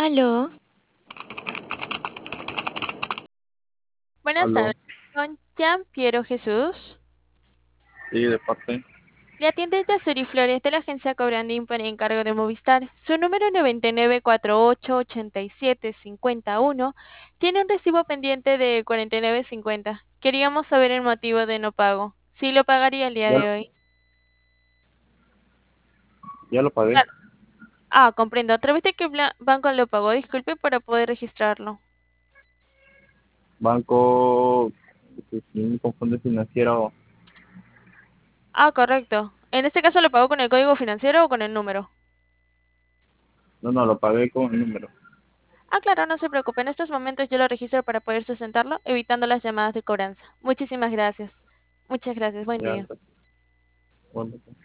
Aló, Buenas aló, tardes, con Jean Piero Jesús. sí, de parte. Le atiende Yasuri Flores de la agencia Cobrandín por encargo de Movistar. Su número 99488751 tiene un recibo pendiente de 49.50. Queríamos saber el motivo de no pago. Sí lo pagaría el día Ya, de hoy. ya lo pagué. Claro. Comprendo. ¿A través de qué banco lo pagó? Disculpe para poder registrarlo. Banco, si me confunde financiero, Correcto. En este caso lo pagó con el código financiero o con el número. no, lo pagué con el número. Claro, no se preocupe. En estos momentos yo lo registro para poder sustentarlo, evitando las llamadas de cobranza. Muchísimas gracias. Muchas gracias. Buen Ya, día. bueno.